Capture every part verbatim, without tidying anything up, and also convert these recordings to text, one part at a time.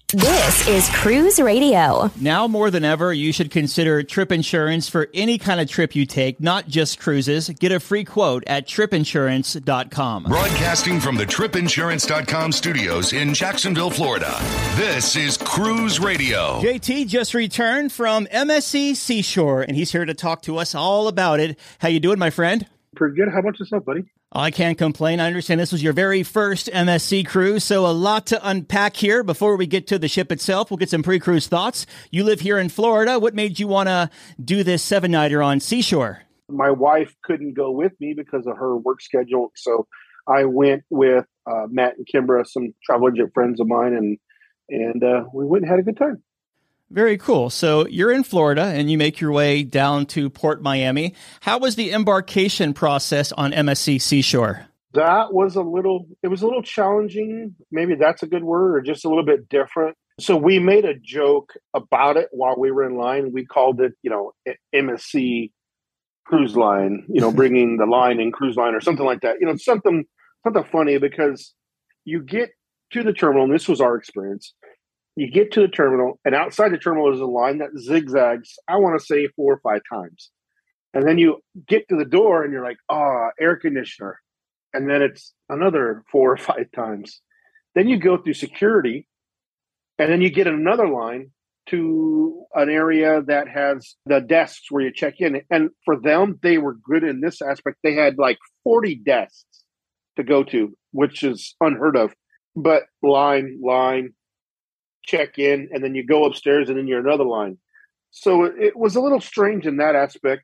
This is Cruise Radio. Now more than ever, you should consider trip insurance for any kind of trip you take, not just cruises. Get a free quote at trip insurance dot com. Broadcasting from the trip insurance dot com studios in Jacksonville, Florida. This is Cruise Radio. J T just returned from M S C Seashore, and he's here to talk to us all about it. How you doing, my friend? Pretty good. How about yourself, buddy? I can't complain. I understand this was your very first M S C cruise, so a lot to unpack here. Before we get to the ship itself, we'll get some pre-cruise thoughts. You live here in Florida. What made you want to do this seven-nighter on Seashore? My wife couldn't go with me because of her work schedule, so I went with uh, Matt and Kimbra, some travel agent friends of mine, and and uh, we went and had a good time. Very cool. So you're in Florida and you make your way down to Port Miami. How was the embarkation process on M S C Seashore? That was a little, it was a little challenging. Maybe that's a good word, or just a little bit different. So we made a joke about it while we were in line. We called it, you know, M S C Cruise Line, you know, bringing the line in Cruise Line or something like that. You know, something, something funny, because you get to the terminal, and this was our experience. You get to the terminal, and outside the terminal is a line that zigzags, I want to say four or five times. And then you get to the door, and you're like, ah, oh, air conditioner. And then it's another four or five times. Then you go through security, and then you get another line to an area that has the desks where you check in. And for them, they were good in this aspect. They had like forty desks to go to, which is unheard of. But line, line, check in, and then you go upstairs, and then you're another line. So it was a little strange in that aspect.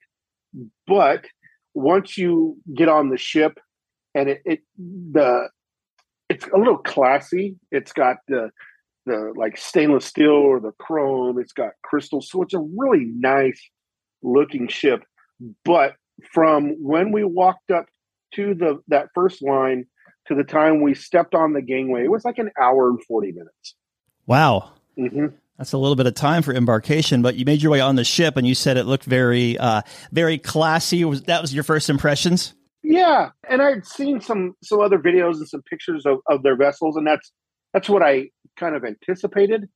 But once you get on the ship, and it, it the it's a little classy. It's got the the like stainless steel or the chrome. It's got crystal, so it's a really nice looking ship. But from when we walked up to the that first line to the time we stepped on the gangway, it was like an hour and forty minutes. Wow. Mm-hmm. That's a little bit of time for embarkation, but you made your way on the ship and you said it looked very, uh, very classy. Was that was your first impressions? Yeah. And I'd seen some, some other videos and some pictures of, of their vessels, and that's, that's what I kind of anticipated.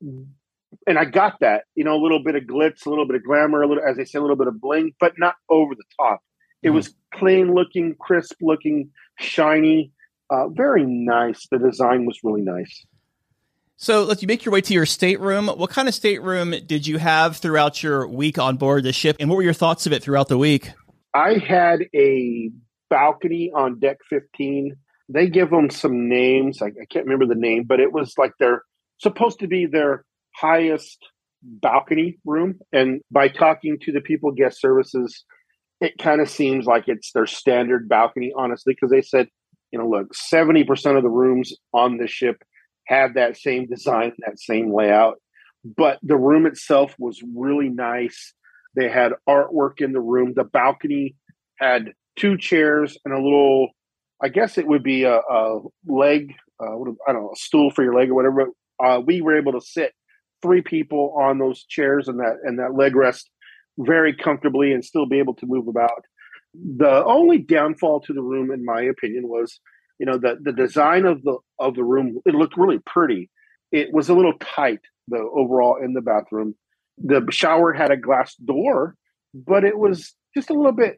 And I got that, you know, a little bit of glitz, a little bit of glamour, a little, as they say, a little bit of bling, but not over the top. It mm-hmm. was clean looking, crisp looking, shiny, uh, very nice. The design was really nice. So let's you make your way to your stateroom. What kind of stateroom did you have throughout your week on board the ship? And what were your thoughts of it throughout the week? I had a balcony on deck fifteen. They give them some names. I, I can't remember the name, but it was like they're supposed to be their highest balcony room. And by talking to the people, guest services, it kind of seems like it's their standard balcony, honestly, because they said, you know, look, seventy percent of the rooms on the ship had that same design, that same layout. But the room itself was really nice. They had artwork in the room. The balcony had two chairs and a little, I guess it would be a, a leg, uh, I don't know, a stool for your leg or whatever. Uh, we were able to sit three people on those chairs and that and that leg rest very comfortably and still be able to move about. The only downfall to the room, in my opinion, was You know, the, the design of the of the room, it looked really pretty. It was a little tight, though, overall in the bathroom. The shower had a glass door, but it was just a little bit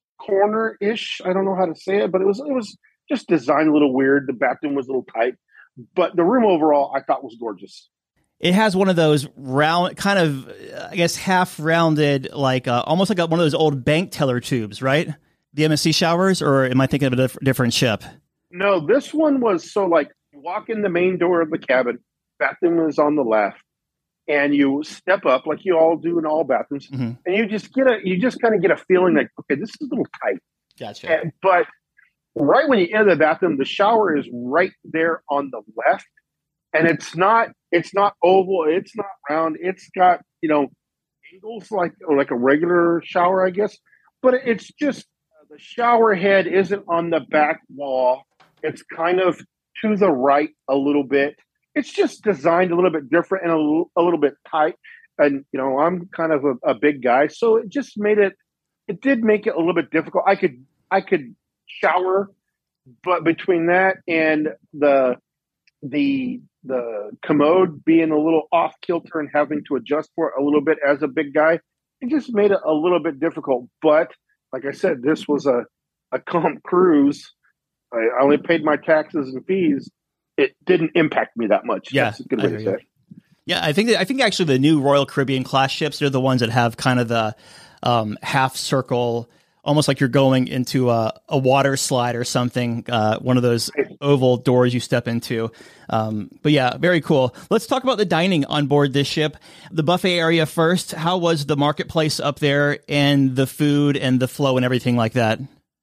corner-ish. I don't know how to say it, but it was it was just designed a little weird. The bathroom was a little tight. But the room overall, I thought was gorgeous. It has one of those round, kind of, I guess, half-rounded, like uh, almost like a, one of those old bank teller tubes, right? The M S C showers, or am I thinking of a diff- different ship? No, this one was so like you walk in the main door of the cabin, bathroom is on the left, and you step up like you all do in all bathrooms, mm-hmm. and you just get a you just kind of get a feeling like, okay, this is a little tight. Gotcha. And, but right when you enter the bathroom, the shower is right there on the left, and it's not it's not oval, it's not round, it's got, you know, angles like like a regular shower, I guess, but it's just uh, the shower head isn't on the back wall. It's kind of to the right a little bit. It's just designed a little bit different and a little, a little bit tight. And, you know, I'm kind of a, a big guy. So it just made it, it did make it a little bit difficult. I could, I could shower, but between that and the, the the commode being a little off kilter and having to adjust for it a little bit as a big guy, it just made it a little bit difficult. But like I said, this was a, a comp cruise. I only paid my taxes and fees. It didn't impact me that much. Yeah, That's a good way to say it. Yeah, I think that, I think actually the new Royal Caribbean class ships, they're the ones that have kind of the um, half circle, almost like you're going into a, a water slide or something, uh, one of those oval doors you step into. Um, but yeah, very cool. Let's talk about the dining on board this ship. The buffet area first. How was the marketplace up there and the food and the flow and everything like that?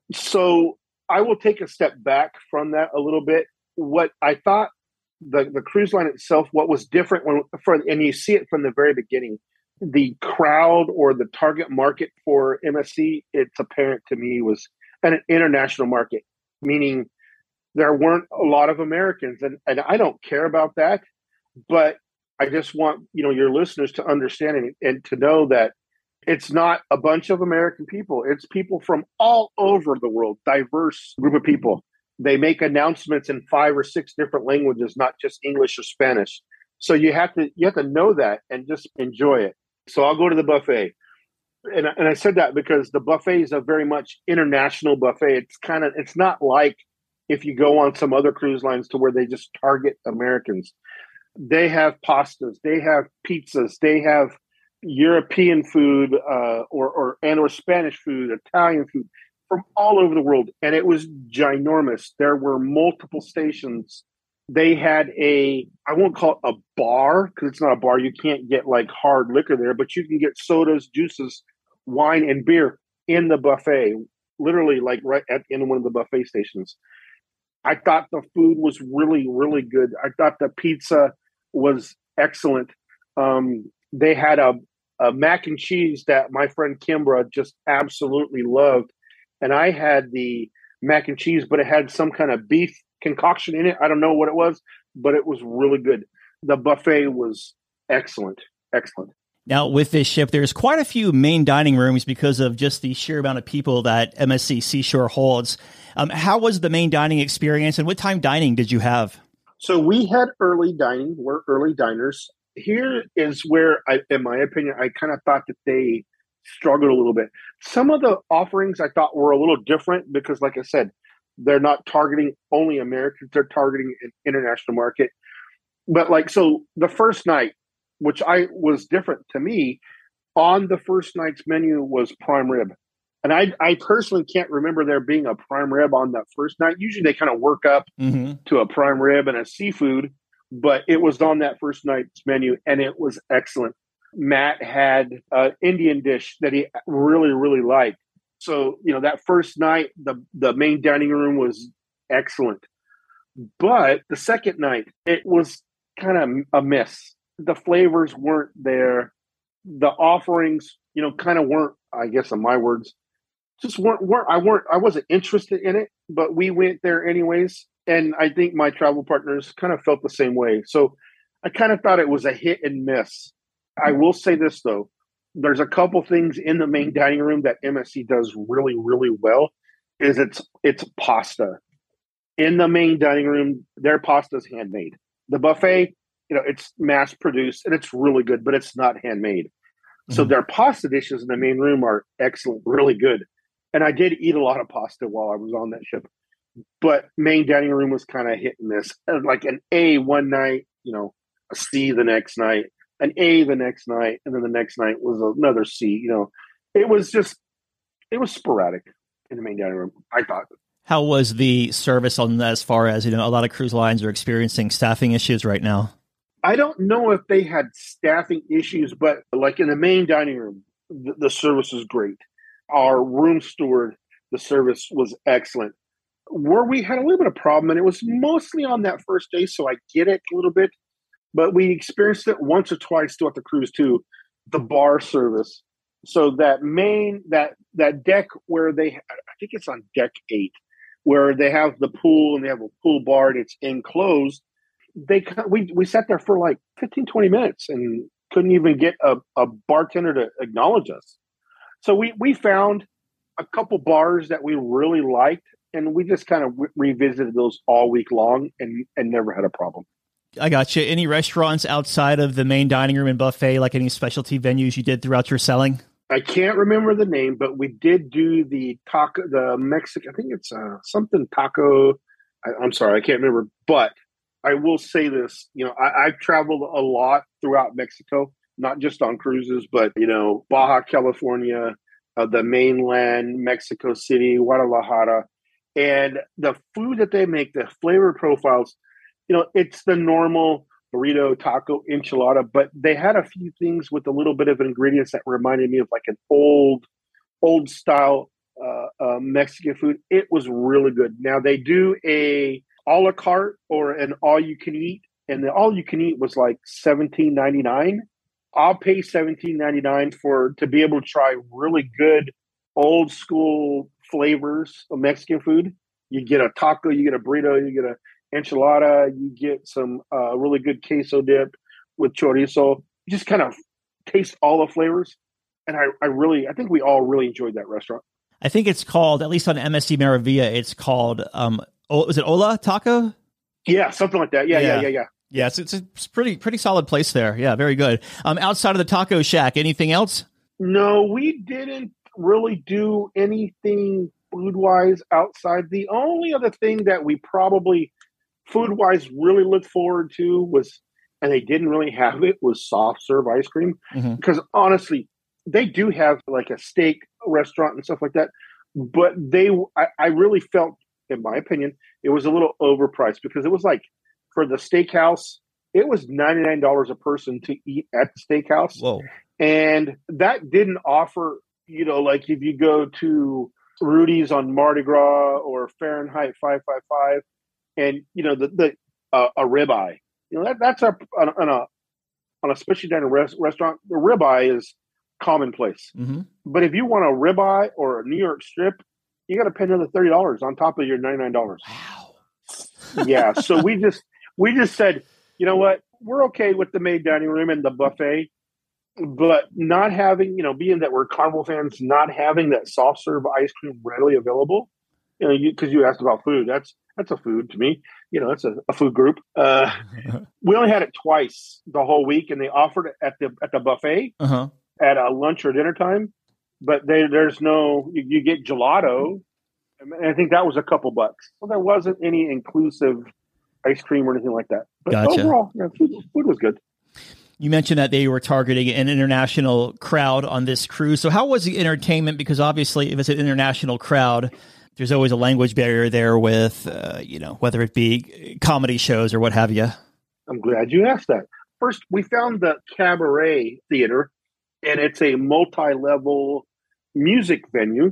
So I will take a step back from that a little bit. What I thought the, the cruise line itself, what was different when, for, and you see it from the very beginning, the crowd or the target market for M S C, it's apparent to me was an international market, meaning there weren't a lot of Americans. And, and I don't care about that, but I just want, you know, your listeners to understand and, and to know that it's not a bunch of American people. It's people from all over the world, diverse group of people. They make announcements in five or six different languages, not just English or Spanish. So you have to you have to know that and just enjoy it. So I'll go to the buffet. And, and I said that because the buffet is a very much international buffet. It's kind of it's not like if you go on some other cruise lines to where they just target Americans. They have pastas, they have pizzas, they have European food uh, or, or and or Spanish food, Italian food from all over the world. And it was ginormous. There were multiple stations. They had a, I won't call it a bar because it's not a bar. You can't get like hard liquor there, but you can get sodas, juices, wine, and beer in the buffet, literally like right at in one of the buffet stations. I thought the food was really, really good. I thought the pizza was excellent. Um, they had a, a mac and cheese that my friend Kimbra just absolutely loved. And I had the mac and cheese, but it had some kind of beef concoction in it. I don't know what it was, but it was really good. The buffet was excellent. Excellent. Now, with this ship, there's quite a few main dining rooms because of just the sheer amount of people that M S C Seashore holds. Um, how was the main dining experience, and what time dining did you have? So we had early dining. We're early diners. Here is where, I, in my opinion, I kind of thought that they struggled a little bit. Some of the offerings I thought were a little different because, like I said, they're not targeting only Americans. They're targeting an international market. But like, so the first night, which I was different to me, on the first night's menu was prime rib. And I, I personally can't remember there being a prime rib on that first night. Usually they kind of work up mm-hmm. to a prime rib and a seafood, but it was on that first night's menu and it was excellent. Matt had an Indian dish that he really, really liked. So, you know, that first night, the, the main dining room was excellent. But the second night, it was kind of a miss. The flavors weren't there. The offerings, you know, kind of weren't, I guess in my words, just weren't, weren't, I weren't, I wasn't interested in it, but we went there anyways. And I think my travel partners kind of felt the same way. So I kind of thought it was a hit and miss. I will say this though, there's a couple things in the main dining room that M S C does really, really well. Is it's it's pasta. In the main dining room, their pasta is handmade. The buffet, you know, it's mass produced and it's really good, but it's not handmade. Mm-hmm. So their pasta dishes in the main room are excellent, really good. And I did eat a lot of pasta while I was on that ship. But main dining room was kind of hit and miss. Like an A one night, you know, a C the next night. An A the next night, and then the next night was another C. You know, it was just, it was sporadic in the main dining room, I thought. How was the service on that as far as, you know, a lot of cruise lines are experiencing staffing issues right now? I don't know if they had staffing issues, but like in the main dining room, the, the service was great. Our room steward, the service was excellent. Where we had a little bit of problem, and it was mostly on that first day, so I get it a little bit. But we experienced it once or twice throughout the cruise too, the bar service. So that main, that that deck where they, I think it's on deck eight, where they have the pool and they have a pool bar and it's enclosed. They we we sat there for like fifteen, twenty minutes and couldn't even get a, a bartender to acknowledge us. So we, we found a couple bars that we really liked, and we just kind of re- revisited those all week long and, and never had a problem. I got you. Any restaurants outside of the main dining room and buffet, like any specialty venues you did throughout your selling? I can't remember the name, but we did do the taco, the Mexican, I think it's uh, something taco. I, I'm sorry, I can't remember, but I will say this, you know, I, I've traveled a lot throughout Mexico, not just on cruises, but, you know, Baja California, uh, the mainland, Mexico City, Guadalajara, and the food that they make, the flavor profiles, you know, it's the normal burrito, taco, enchilada, but they had a few things with a little bit of ingredients that reminded me of like an old, old style uh, uh, Mexican food. It was really good. Now they do a a la carte or an all you can eat, and the all you can eat was like seventeen ninety-nine. I'll pay seventeen ninety-nine for to be able to try really good old school flavors of Mexican food. You get a taco, you get a burrito, you get a enchilada, you get some uh, really good queso dip with chorizo. You just kind of taste all the flavors. And I, I really, I think we all really enjoyed that restaurant. I think it's called, at least on M S C Maravilla, it's called, um, oh, was it Ola Taco? Yeah, something like that. Yeah, yeah, yeah, yeah. yeah. Yes, it's a pretty pretty solid place there. Yeah, very good. Um, outside of the Taco Shack, anything else? No, we didn't really do anything food-wise outside. The only other thing that we probably food-wise really looked forward to was, and they didn't really have it, was soft serve ice cream. Mm-hmm. Because honestly, they do have like a steak restaurant and stuff like that. But they, I, I really felt, in my opinion, it was a little overpriced because it was like, for the steakhouse, it was ninety-nine dollars a person to eat at the steakhouse. Whoa. And that didn't offer, you know, like if you go to Rudy's on Mardi Gras or Fahrenheit five five five, and you know the the uh, a ribeye, you know that that's a on, on a on a specialty dining res- restaurant. The ribeye is commonplace, mm-hmm. But if you want a ribeye or a New York strip, you got to pay another thirty dollars on top of your ninety-nine dollars. Wow. Yeah, so we just we just said, you know what, we're okay with the main dining room and the buffet, but not having, you know, being that we're Carnival fans, not having that soft serve ice cream readily available, you know, because you, you asked about food. That's that's a food to me. You know, that's a, a food group. Uh, we only had it twice the whole week, and they offered it at the at the buffet uh-huh. at a lunch or dinner time. But they, there's no, you, you get gelato, and I think that was a couple bucks. So there wasn't any inclusive ice cream or anything like that. But gotcha. Overall, yeah, food, food was good. You mentioned that they were targeting an international crowd on this cruise. So how was the entertainment? Because obviously, if it's an international crowd, there's always a language barrier there with, uh, you know, whether it be comedy shows or what have you. I'm glad you asked that. First, we found the Cabaret Theater, and it's a multi-level music venue.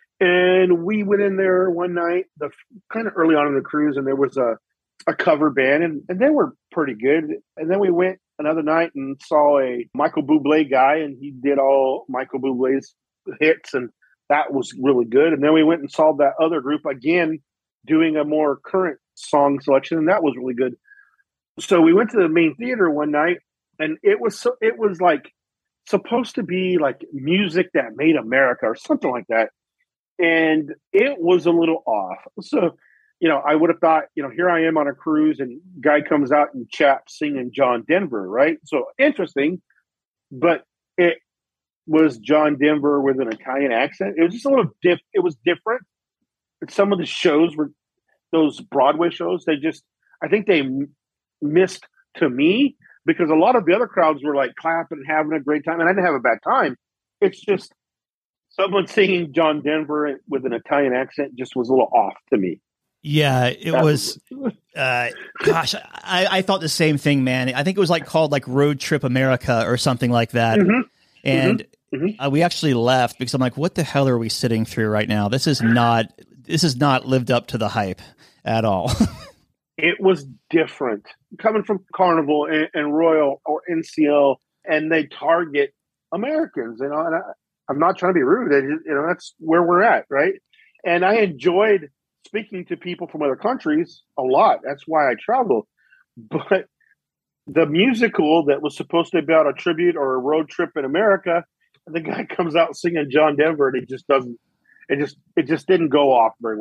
And we went in there one night, the kind of early on in the cruise, and there was a, a cover band, and, and they were pretty good. And then we went another night and saw a Michael Bublé guy, and he did all Michael Bublé's hits, and that was really good. And then we went and saw that other group again doing a more current song selection, and that was really good. So we went to the main theater one night, and it was so it was like supposed to be like music that made America or something like that. And it was a little off. So, you know, I would have thought, you know, here I am on a cruise and guy comes out and chaps singing John Denver, right? So interesting, but it was John Denver with an Italian accent. It was just a little diff. It was different. Some of the shows were those Broadway shows. They just, I think they m- missed to me because a lot of the other crowds were like clapping and having a great time. And I didn't have a bad time. It's just, someone singing John Denver with an Italian accent just was a little off to me. Yeah, it that was, was uh, gosh, I, I thought the same thing, man. I think it was like called like Road Trip America or something like that. Mm-hmm. And mm-hmm. Uh, we actually left because I'm like, what the hell are we sitting through right now? This is not, this has not lived up to the hype at all. It was different coming from Carnival and, and Royal or N C L, and they target Americans, you know, and I, I'm not trying to be rude. Just, you know, that's where we're at, right? And I enjoyed speaking to people from other countries a lot. That's why I travel. But the musical that was supposed to be about a tribute or a road trip in America, the guy comes out singing John Denver, and it just doesn't. It just it just didn't go off very well.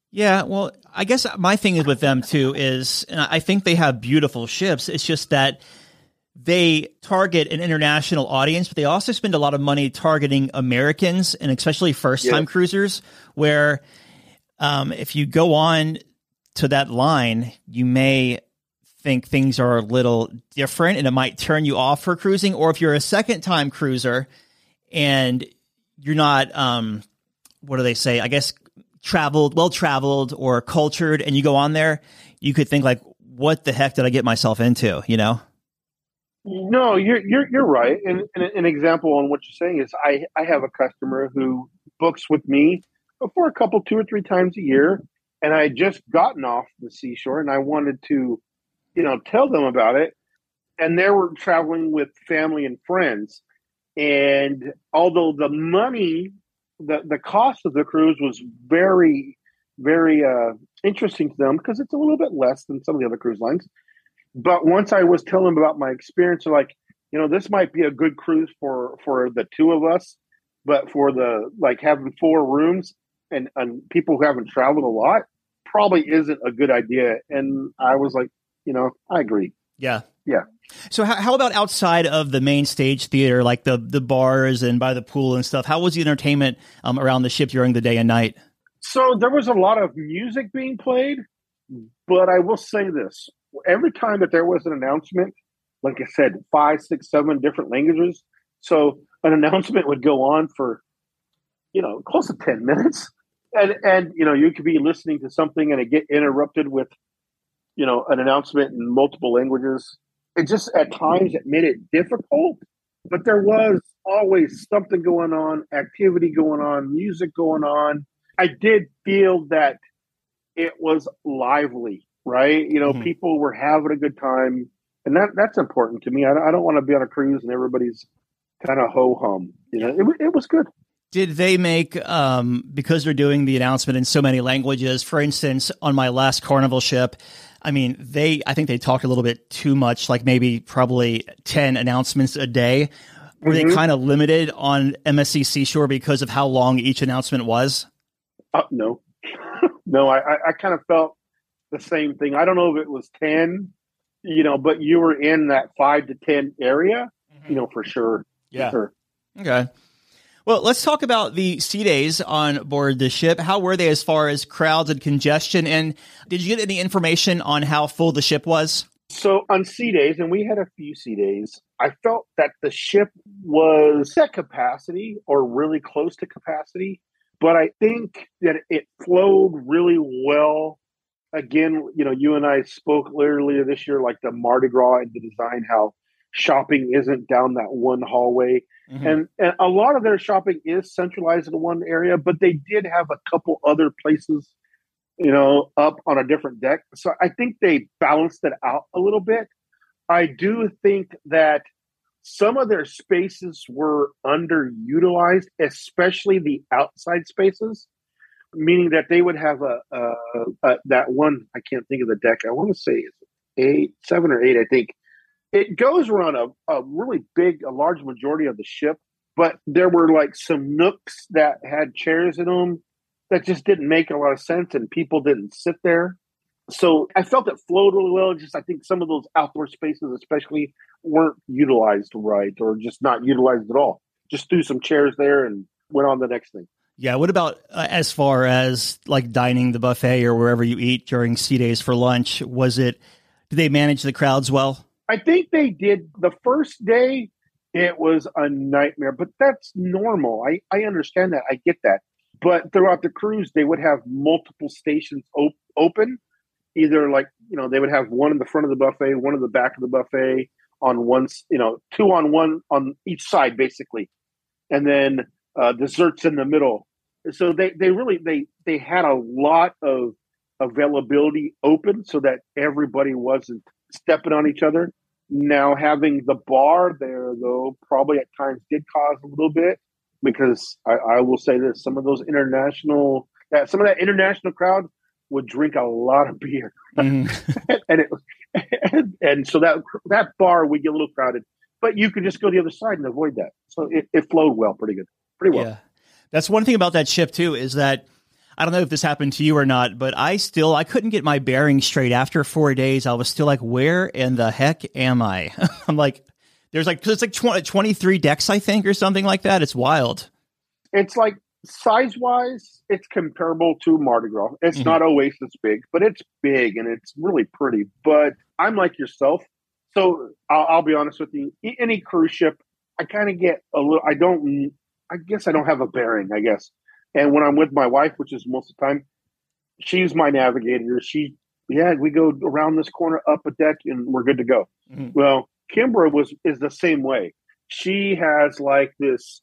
Yeah, well, I guess my thing is with them too is, and I think they have beautiful ships. It's just that they target an international audience, but they also spend a lot of money targeting Americans and especially first-time Yeah. cruisers, where um, if you go on to that line, you may think things are a little different and it might turn you off for cruising. Or if you're a second-time cruiser and you're not, um, what do they say? I guess traveled, well-traveled or cultured, and you go on there, you could think like, what the heck did I get myself into, you know? No, you're you're you're right. And, and an example on what you're saying is I, I have a customer who books with me for a couple, two or three times a year, and I had just gotten off the seashore and I wanted to, you know, tell them about it. And they were traveling with family and friends. And although the money, the, the cost of the cruise was very, very uh, interesting to them because it's a little bit less than some of the other cruise lines. But once I was telling them about my experience, they're like, you know, this might be a good cruise for, for the two of us, but for the, like having four rooms and, and people who haven't traveled a lot probably isn't a good idea. And I was like, you know, I agree. Yeah. Yeah. So how, how about outside of the main stage theater, like the, the bars and by the pool and stuff? How was the entertainment um, around the ship during the day and night? So there was a lot of music being played, but I will say this. Every time that there was an announcement, like I said, five, six, seven different languages. So an announcement would go on for, you know, close to ten minutes. And, and you know, you could be listening to something and it get interrupted with, you know, an announcement in multiple languages. It just at times it made it difficult, but there was always something going on, activity going on, music going on. I did feel that it was lively, right? You know, mm-hmm. people were having a good time, and that that's important to me. I, I don't want to be on a cruise and everybody's kind of ho-hum. You know, it, it was good. Did they make, um, because they're doing the announcement in so many languages, for instance, on my last Carnival ship, I mean, they, I think they talked a little bit too much, like maybe probably ten announcements a day. Were mm-hmm. they kind of limited on M S C Seashore because of how long each announcement was? Uh, no, no, I, I, I kind of felt the same thing. I don't know if it was ten, you know, but you were in that five to ten area, mm-hmm. you know, for sure. Yeah. For sure. Okay. Well, let's talk about the sea days on board the ship. How were they as far as crowds and congestion? And did you get any information on how full the ship was? So on sea days, and we had a few sea days, I felt that the ship was at capacity or really close to capacity. But I think that it flowed really well. Again, you know, you and I spoke earlier this year, like the Mardi Gras and the design, how shopping isn't down that one hallway. Mm-hmm. And, and a lot of their shopping is centralized in one area, but they did have a couple other places, you know, up on a different deck. So I think they balanced it out a little bit. I do think that some of their spaces were underutilized, especially the outside spaces, meaning that they would have a, a, a that one, I can't think of the deck. I want to say it's eight, seven or eight, I think. It goes around a, a really big, a large majority of the ship, but there were like some nooks that had chairs in them that just didn't make a lot of sense and people didn't sit there. So I felt it flowed really well. Just I think some of those outdoor spaces especially weren't utilized right or just not utilized at all. Just threw some chairs there and went on to the next thing. Yeah. What about uh, as far as like dining the buffet or wherever you eat during sea days for lunch? Was it, did they manage the crowds well? I think they did. The first day, it was a nightmare, but that's normal. I, I understand that. I get that. But throughout the cruise, they would have multiple stations op- open. Either like, you know, they would have one in the front of the buffet, one in the back of the buffet on one, you know, two on one on each side, basically. And then uh, desserts in the middle. So they, they really, they, they had a lot of availability open so that everybody wasn't stepping on each other. Now having the bar there, though, probably at times did cause a little bit because I, I will say this: some of those international, uh, some of that international crowd would drink a lot of beer, mm. and it and, and so that that bar would get a little crowded. But you could just go the other side and avoid that. So it, it flowed well, pretty good, pretty well. Yeah, that's one thing about that ship too is that I don't know if this happened to you or not, but I still, I couldn't get my bearings straight after four days. I was still like, where in the heck am I? I'm like, there's like, it's like twenty, twenty-three decks, I think, or something like that. It's wild. It's like size-wise, it's comparable to Mardi Gras. It's mm-hmm. not Oasis big, but it's big and it's really pretty. But I'm like yourself. So I'll, I'll be honest with you. Any cruise ship, I kind of get a little, I don't, I guess I don't have a bearing, I guess. And when I'm with my wife, which is most of the time, she's my navigator. She, yeah, we go around this corner, up a deck, and we're good to go. Mm-hmm. Well, Kimbra was is the same way. She has like this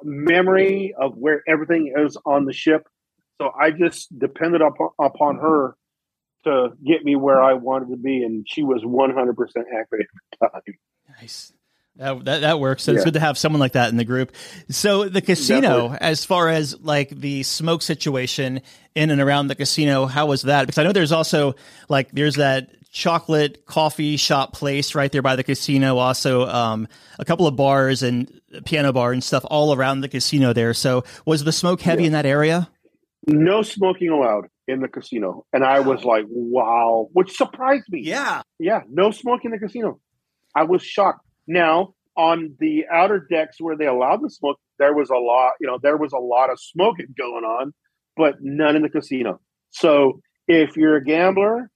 memory of where everything is on the ship. So I just depended upon, upon her to get me where I wanted to be, and she was one hundred percent accurate every time. Nice. That, that that works. So yeah. It's good to have someone like that in the group. So the casino, Definitely. As far as like the smoke situation in and around the casino, how was that? Because I know there's also like there's that chocolate coffee shop place right there by the casino. Also, um, a couple of bars and piano bar and stuff all around the casino there. So was the smoke heavy yeah. in that area? No smoking allowed in the casino, and I was like, "Wow," which surprised me. Yeah, yeah, no smoking in the casino. I was shocked. Now, on the outer decks where they allowed the smoke, there was a lot, you know, there was a lot of smoking going on, but none in the casino. So if you're a gambler,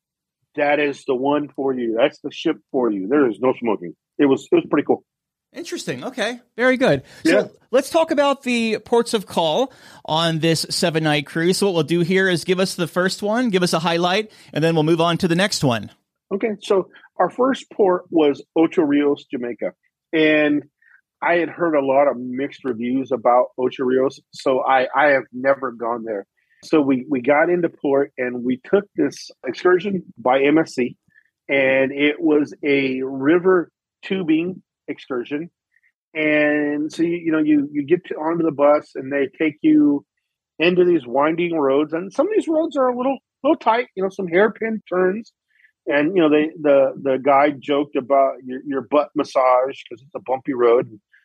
that is the one for you. That's the ship for you. There is no smoking. It was it was pretty cool. Interesting. Okay. Very good. So yeah. let's talk about the ports of call on this seven night cruise. So what we'll do here is give us the first one, give us a highlight, and then we'll move on to the next one. Okay. So our first port was Ocho Rios, Jamaica. And I had heard a lot of mixed reviews about Ocho Rios. So I, I have never gone there. So we, we got into port and we took this excursion by M S C, and it was a river tubing excursion. And so, you, you know, you, you get to, onto the bus and they take you into these winding roads. And some of these roads are a little, little tight, you know, some hairpin turns. And, you know, they, the, the guide joked about your, your butt massage because it's a bumpy road.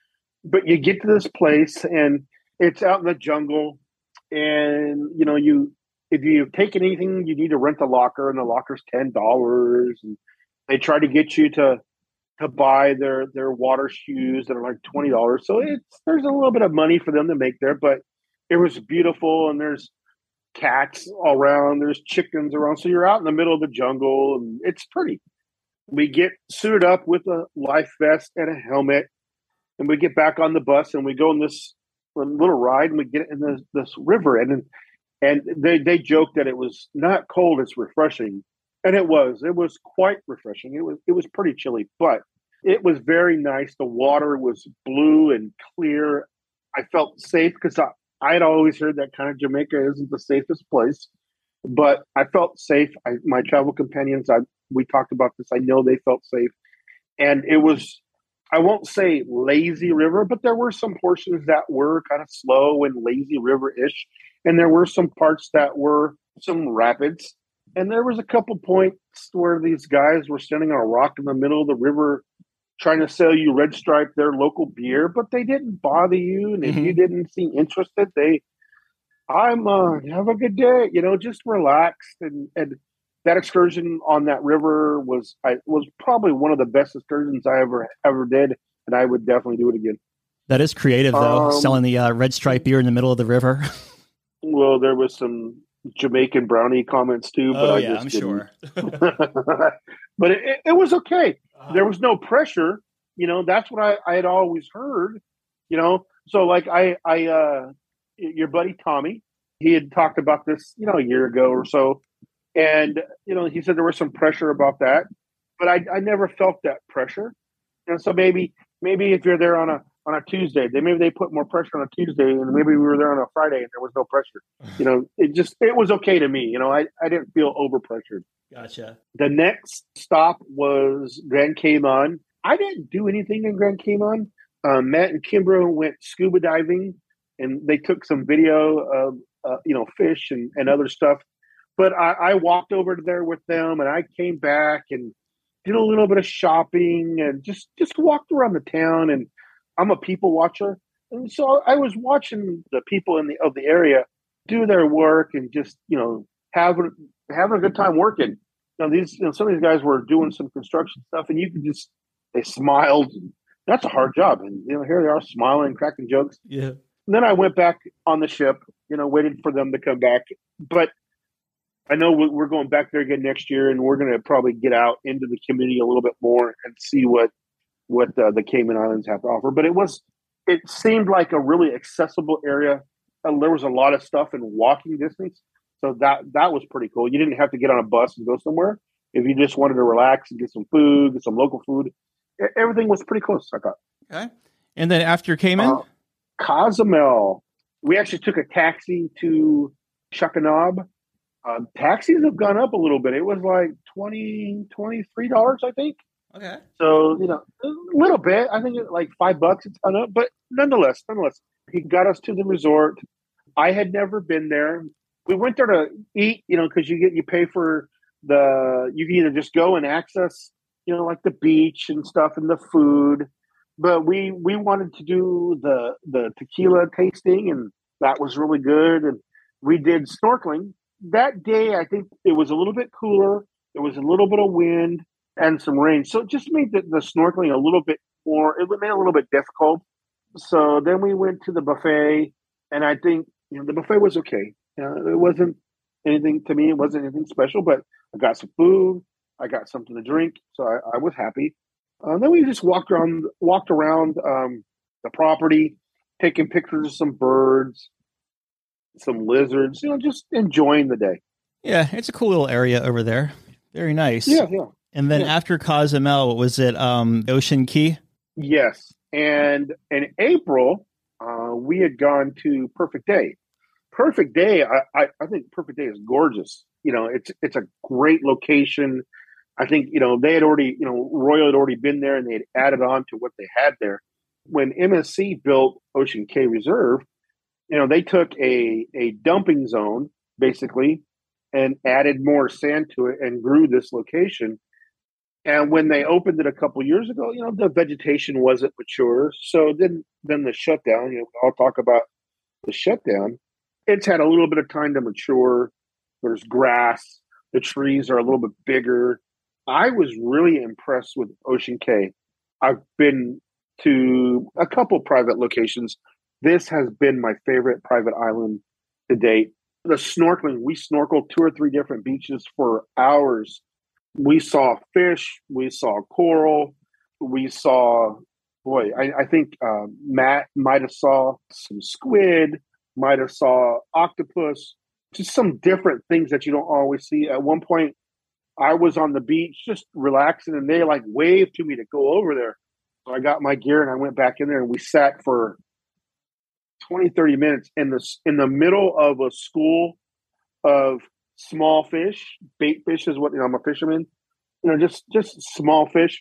But you get to this place and it's out in the jungle. And, you know, you if you take anything, you need to rent a locker, and the locker's ten dollars. And they try to get you to to buy their, their water shoes that are like twenty dollars. So it's there's a little bit of money for them to make there. But it was beautiful, and there's cats all around, there's chickens around, so you're out in the middle of the jungle and it's pretty. We get suited up with a life vest and a helmet, and we get back on the bus and we go on this little ride, and we get in this, this river, and and they they joked that it was not cold, it's refreshing, and it was it was quite refreshing. It was it was pretty chilly, but it was very nice. The water was blue and clear. I felt safe because I I had always heard that kind of Jamaica isn't the safest place, but I felt safe. I, my travel companions, I we talked about this. I know they felt safe, and it was, I won't say lazy river, but there were some portions that were kind of slow and lazy river-ish, and there were some parts that were some rapids, and there was a couple points where these guys were standing on a rock in the middle of the river trying to sell you Red Stripe, their local beer, but they didn't bother you. And if mm-hmm. you didn't seem interested, they, I'm, uh, have a good day, you know, just relaxed. And, and that excursion on that river was, I was probably one of the best excursions I ever, ever did. And I would definitely do it again. That is creative though, um, selling the uh, Red Stripe beer in the middle of the river. Well, there was some Jamaican brownie comments too, but oh, I yeah, just I'm didn't. sure. But it, it was okay. There was no pressure. You know, that's what I, I had always heard, you know. So like I, I, uh, your buddy Tommy, he had talked about this, you know, a year ago or so. And, you know, he said there was some pressure about that, but I, I never felt that pressure. And so maybe, maybe if you're there on a, on a Tuesday, they, maybe they put more pressure on a Tuesday, and maybe we were there on a Friday and there was no pressure. You know, it just, it was okay to me. You know, I, I didn't feel over pressured. Gotcha. The next stop was Grand Cayman. I didn't do anything in Grand Cayman. Um, Matt and Kimbra went scuba diving, and they took some video of, uh, you know, fish and, and other stuff. But I, I walked over there with them, and I came back and did a little bit of shopping and just, just walked around the town. And I'm a people watcher. And so I was watching the people in the of the area, do their work and just, you know, have having a good time working. You know, these, you know, some of these guys were doing some construction stuff, and you could just, they smiled. That's a hard job. And, you know, here they are smiling, cracking jokes. Yeah. And then I went back on the ship, you know, waited for them to come back. But I know we're going back there again next year, and we're going to probably get out into the community a little bit more and see what, what uh, the Cayman Islands have to offer. But it was, it seemed like a really accessible area. And there was a lot of stuff in walking distance. So that, that was pretty cool. You didn't have to get on a bus and go somewhere. If you just wanted to relax and get some food, get some local food, everything was pretty close, I thought. Okay. And then after Cayman? Uh, Cozumel. We actually took a taxi to Chuckanab. Uh, taxis have gone up a little bit. It was like twenty dollars, twenty-three dollars, I think. Okay. So, you know, a little bit. I think it, like five bucks it's gone up. But nonetheless, nonetheless, he got us to the resort. I had never been there. We went there to eat, you know, because you get you pay for the, you can either just go and access, you know, like the beach and stuff and the food. But we we wanted to do the the tequila tasting, and that was really good. And we did snorkeling. That day, I think it was a little bit cooler. There was a little bit of wind and some rain. So it just made the, the snorkeling a little bit more, it made it a little bit difficult. So then we went to the buffet, and I think, you know, the buffet was okay. You know, it wasn't anything, to me, it wasn't anything special, but I got some food. I got something to drink. So I, I was happy. Uh, then we just walked around, walked around um, the property, taking pictures of some birds, some lizards, you know, just enjoying the day. Yeah, it's a cool little area over there. Very nice. Yeah, yeah. And then yeah. after Cozumel, was it um, Ocean Key? Yes. And in April, uh, we had gone to Perfect Day. Perfect Day, I, I, I think Perfect Day is gorgeous. You know, it's it's a great location. I think, you know, they had already, you know, Royal had already been there, and they had added on to what they had there. When M S C built Ocean Cay Reserve, you know, they took a, a dumping zone, basically, and added more sand to it and grew this location. And when they opened it a couple of years ago, you know, the vegetation wasn't mature. So then, then the shutdown, you know, I'll talk about the shutdown. It's had a little bit of time to mature. There's grass. The trees are a little bit bigger. I was really impressed with Ocean Cay. I've been to a couple private locations. This has been my favorite private island to date. The snorkeling, we snorkeled two or three different beaches for hours. We saw fish. We saw coral. We saw, boy, I, I think uh, Matt might have saw some squid, might have saw octopus, just some different things that you don't always see. At one point, I was on the beach just relaxing, and they like waved to me to go over there. So I got my gear and I went back in there, and we sat for twenty, thirty minutes in the, in the middle of a school of small fish. Bait fish is what, you know, I'm a fisherman, you know, just, just small fish.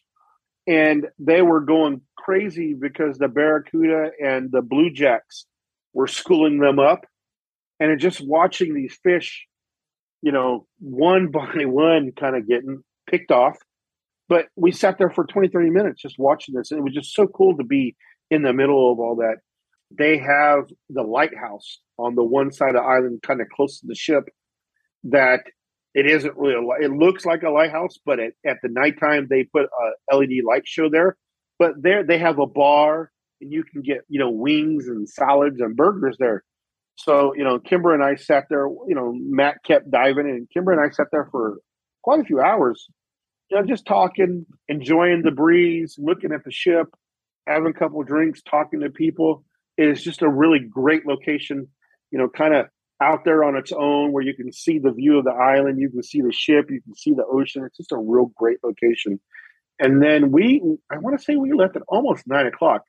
And they were going crazy because the barracuda and the blue jacks were schooling them up. And just watching these fish, you know, one by one kind of getting picked off. But we sat there for twenty, thirty minutes just watching this. And it was just so cool to be in the middle of all that. They have the lighthouse on the one side of the island, kind of close to the ship, that it isn't really, a, it looks like a lighthouse, but at, at the nighttime, they put a L E D light show there. But there they have a bar, and you can get, you know, wings and salads and burgers there. So, you know, Kimber and I sat there, you know, Matt kept diving, and Kimber and I sat there for quite a few hours, you know, just talking, enjoying the breeze, looking at the ship, having a couple of drinks, talking to people. It is just a really great location, you know, kind of out there on its own, where you can see the view of the island, you can see the ship, you can see the ocean. It's just a real great location. And then we, I want to say we left at almost nine o'clock.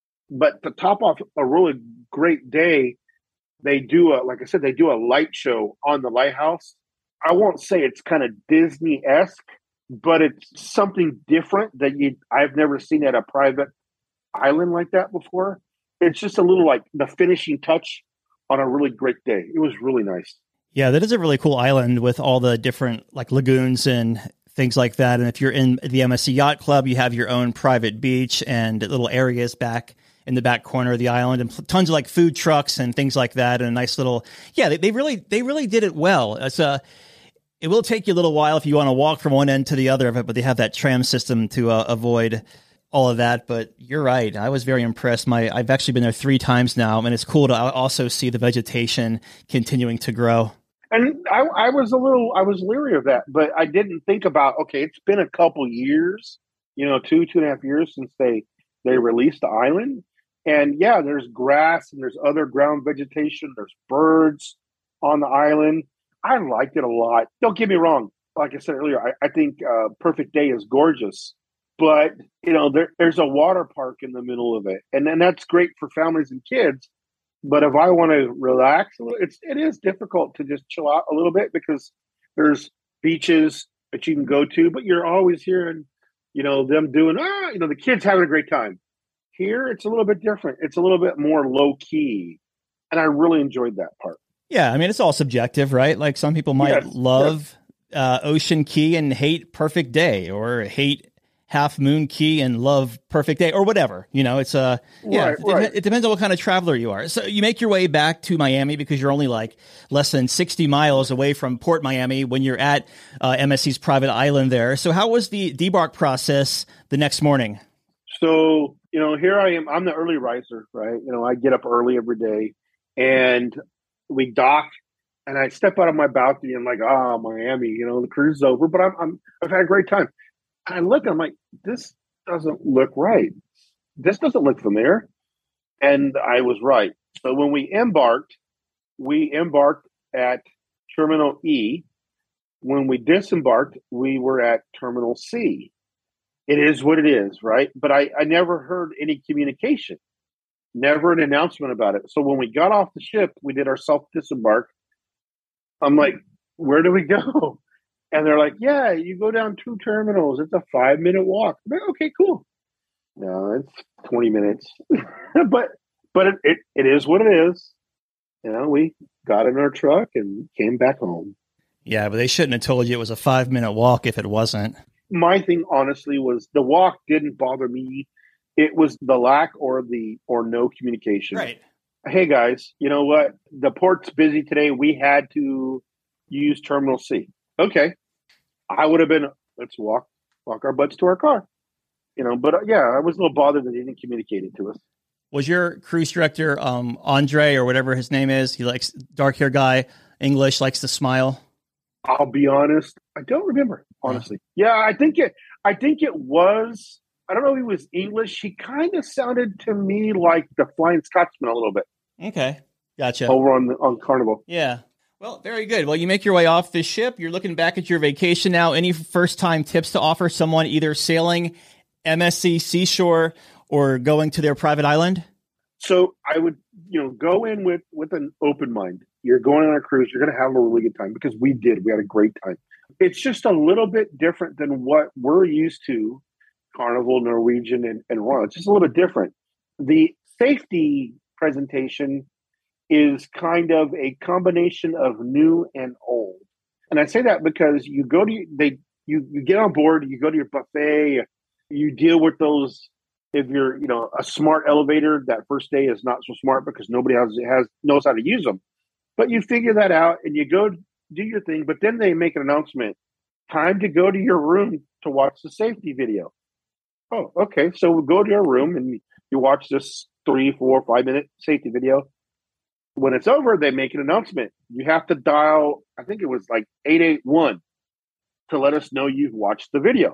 But to top off a really great day, they do a, like I said, they do a light show on the lighthouse. I won't say it's kind of Disney-esque, but it's something different that you I've never seen at a private island like that before. It's just a little like the finishing touch on a really great day. It was really nice. Yeah, that is a really cool island with all the different like lagoons and things like that. And if you're in the M S C Yacht Club, you have your own private beach and little areas back in the back corner of the island, and tons of like food trucks and things like that, and a nice little yeah. They, they really they really did it well. It's a it will take you a little while if you want to walk from one end to the other of it, but they have that tram system to uh, avoid all of that. But you're right. I was very impressed. My I've actually been there three times now, and it's cool to also see the vegetation continuing to grow. And I, I was a little, I was leery of that, but I didn't think about, okay, it's been a couple years, you know, two, two and a half years since they, they released the island. And yeah, there's grass and there's other ground vegetation. There's birds on the island. I liked it a lot. Don't get me wrong. Like I said earlier, I, I think uh, Perfect Day is gorgeous. But, you know, there, there's a water park in the middle of it. And then that's great for families and kids. But if I want to relax, it's, it is difficult to just chill out a little bit because there's beaches that you can go to, but you're always hearing, you know, them doing, ah, you know, the kids having a great time. Here, it's a little bit different. It's a little bit more low key. And I really enjoyed that part. Yeah. I mean, it's all subjective, right? Like some people might yes, love yes. Uh, Ocean Key and hate Perfect Day, or hate Half Moon Key and love Perfect Day, or whatever. You know, it's a, uh, yeah, right, it, right. it depends on what kind of traveler you are. So you make your way back to Miami because you're only like less than sixty miles away from Port Miami when you're at uh, M S C's private island there. So how was the debark process the next morning? So, you know, here I am. I'm the early riser, right? You know, I get up early every day and we dock and I step out of my balcony and I'm like, oh, Miami, you know, the cruise is over, but I'm, I'm I've had a great time. And I look, I'm like, this doesn't look right. This doesn't look familiar. And I was right. So when we embarked, we embarked at Terminal E. When we disembarked, we were at Terminal C. It is what it is, right? But I, I never heard any communication, never an announcement about it. So when we got off the ship, we did our self-disembark. I'm like, where do we go? And they're like, yeah, you go down two terminals. It's a five minute walk. I'm like, okay, cool. No, it's twenty minutes. but but it, it, it is what it is. You know, we got in our truck and came back home. Yeah, but they shouldn't have told you it was a five minute walk if it wasn't. My thing, honestly, was the walk didn't bother me. It was the lack or the or no communication. Right. Hey, guys, you know what? The port's busy today. We had to use Terminal C. Okay. I would have been, let's walk walk our butts to our car. You know, but uh, yeah, I was a little bothered that they didn't communicate it to us. Was your cruise director, um, Andre or whatever his name is, he likes dark hair guy, English, likes to smile? I'll be honest, I don't remember, honestly. Yeah, yeah I think it I think it was, I don't know if he was English. He kind of sounded to me like the Flying Scotsman a little bit. Okay. Gotcha. Over on the, on Carnival. Yeah. Well, very good. Well, you make your way off the ship. You're looking back at your vacation now. Any first-time tips to offer someone either sailing M S C Seashore or going to their private island? So I would, you know, go in with, with an open mind. You're going on a cruise. You're going to have a really good time because we did. We had a great time. It's just a little bit different than what we're used to, Carnival, Norwegian, and, and Royal. It's just a little bit different. The safety presentation is kind of a combination of new and old. And I say that because you go to, they, you, you get on board, you go to your buffet, you deal with those. If you're, you know, a smart elevator, that first day is not so smart because nobody has, has knows how to use them. But you figure that out and you go do your thing. But then they make an announcement, time to go to your room to watch the safety video. Oh, okay. So we'll go to your room and you watch this three, four, five minute safety video. When it's over, they make an announcement. You have to dial, I think it was like eight eight one to let us know you've watched the video.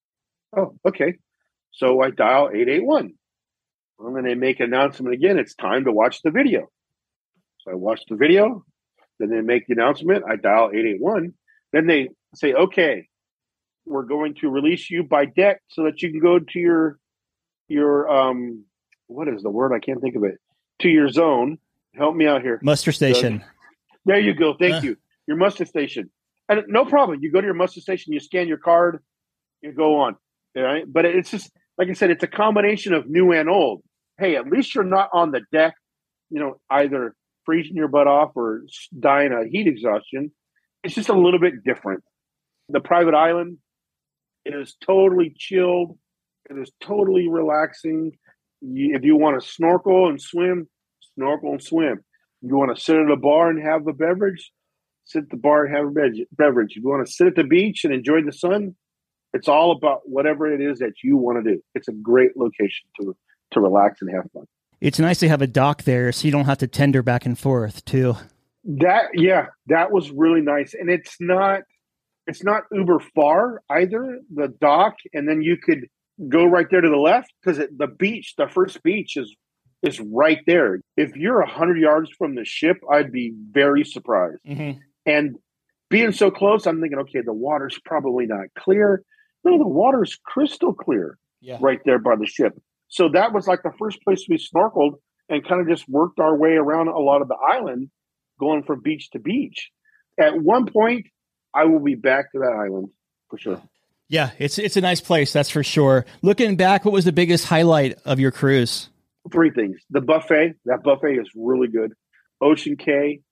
Oh, okay. So I dial eight eight one. And then they make an announcement again. It's time to watch the video. So I watch the video. Then they make the announcement. I dial eight eight one. Then they say, okay, we're going to release you by deck so that you can go to your, your um, what is the word? I can't think of it. To your zone. Help me out here. Muster station. So, there you go. Thank uh. you. Your muster station. And no problem. You go to your muster station, you scan your card, you go on. All right. But it's just, like I said, it's a combination of new and old. Hey, at least you're not on the deck, you know, either freezing your butt off or dying of heat exhaustion. It's just a little bit different. The private island, it is totally chilled. It is totally relaxing. You, if you want to snorkel and swim, snorkel and swim. You want to sit at a bar and have a beverage, sit at the bar and have a be- beverage. If you want to sit at the beach and enjoy the sun, it's all about whatever it is that you want to do. It's a great location to to relax and have fun. It's nice to have a dock there so you don't have to tender back and forth too. That, yeah, that was really nice. And it's not, it's not uber far either, the dock. And then you could go right there to the left because the beach, the first beach is, is right there. If you're a hundred yards from the ship, I'd be very surprised. Mm-hmm. And being so close, I'm thinking, okay, the water's probably not clear. No, the water's crystal clear yeah. right there by the ship. So that was like the first place we snorkeled and kind of just worked our way around a lot of the island, going from beach to beach. At one point, I will be back to that island for sure. Yeah, it's it's a nice place, that's for sure. Looking back, what was the biggest highlight of your cruise? Three things. The buffet. That buffet is really good. Ocean Cay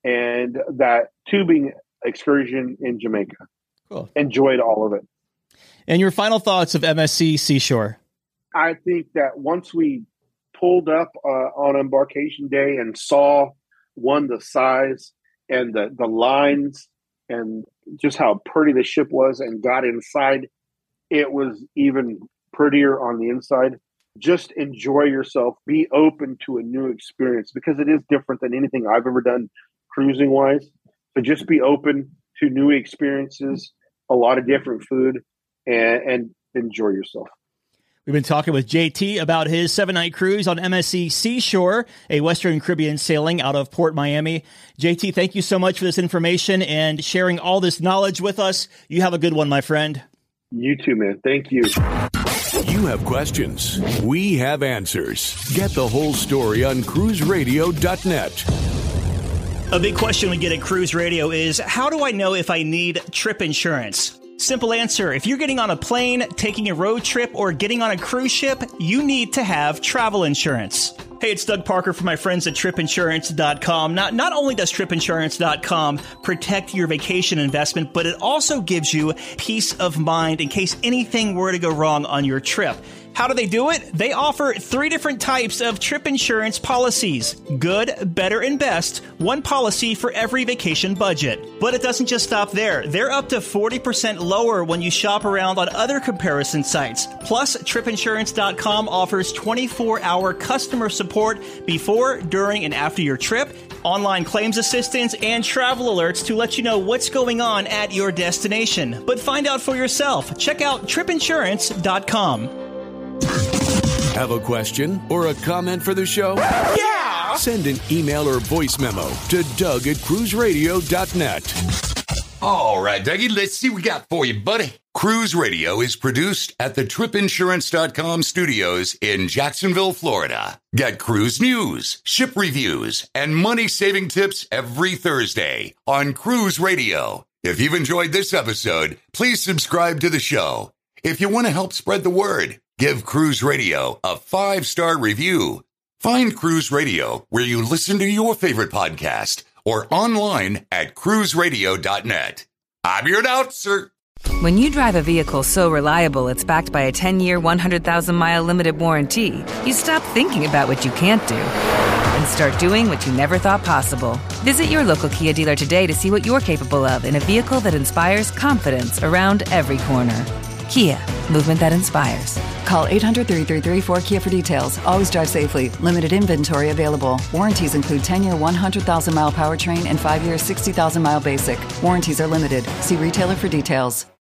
and that tubing excursion in Jamaica. Cool. Enjoyed all of it. And your final thoughts of M S C Seashore? I think that once we pulled up uh, on embarkation day and saw, one, the size and the, the lines and just how pretty the ship was and got inside, it was even prettier on the inside. Just enjoy yourself. Be open to a new experience because it is different than anything I've ever done cruising wise. So just be open to new experiences, a lot of different food, and, and enjoy yourself. We've been talking with J T about his seven-night cruise on M S C Seashore, a Western Caribbean sailing out of Port Miami. J T, thank you so much for this information and sharing all this knowledge with us. You have a good one, my friend. You too, man. Thank you. You have questions. We have answers. Get the whole story on cruise radio dot net. A big question we get at Cruise Radio is, how do I know if I need trip insurance? Simple answer. If you're getting on a plane, taking a road trip, or getting on a cruise ship, you need to have travel insurance. Hey, it's Doug Parker from my friends at trip insurance dot com. Not, not only does trip insurance dot com protect your vacation investment, but it also gives you peace of mind in case anything were to go wrong on your trip. How do they do it? They offer three different types of trip insurance policies. Good, better, and best. One policy for every vacation budget. But it doesn't just stop there. They're up to forty percent lower when you shop around on other comparison sites. Plus, trip insurance dot com offers twenty-four hour customer support before, during, and after your trip, online claims assistance, and travel alerts to let you know what's going on at your destination. But find out for yourself. Check out trip insurance dot com. Have a question or a comment for the show? Yeah! Send an email or voice memo to Doug at cruise radio dot net. All right, Dougie, let's see what we got for you, buddy. Cruise Radio is produced at the trip insurance dot com studios in Jacksonville, Florida. Get cruise news, ship reviews, and money-saving tips every Thursday on Cruise Radio. If you've enjoyed this episode, please subscribe to the show. If you want to help spread the word, give Cruise Radio a five-star review. Find Cruise Radio where you listen to your favorite podcast or online at cruise radio dot net. I'm your announcer. When you drive a vehicle so reliable it's backed by a ten-year, one hundred thousand mile limited warranty, you stop thinking about what you can't do and start doing what you never thought possible. Visit your local Kia dealer today to see what you're capable of in a vehicle that inspires confidence around every corner. Kia, movement that inspires. Call eight hundred, three three three, four Kia for details. Always drive safely. Limited inventory available. Warranties include ten-year, one hundred thousand mile powertrain and five-year, sixty thousand mile basic. Warranties are limited. See retailer for details.